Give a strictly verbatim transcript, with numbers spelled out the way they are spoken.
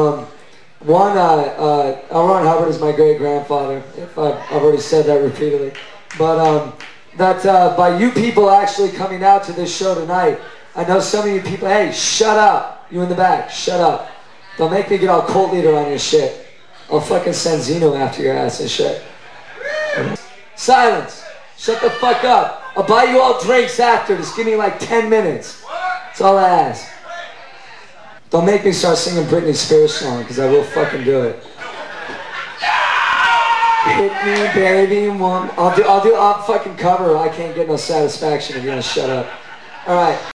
Um, one, uh, uh, L. Ron Hubbard is my great grandfather. If I've, I've already said that repeatedly, but um, that uh, by you people actually coming out to this show tonight, I know some of you people. Hey, shut up! You in the back, shut up! Don't make me get all cult leader on your shit. I'll fucking send Zeno after your ass and shit. Silence! Shut the fuck up! I'll buy you all drinks after. Just give me like ten minutes. That's all I ask. Don't make me start singing Britney Spears song, because I will fucking do it. Hit me, baby, mom. I'll do. I'll do. I'll fucking cover. I can't get no satisfaction if you don't shut up. All right.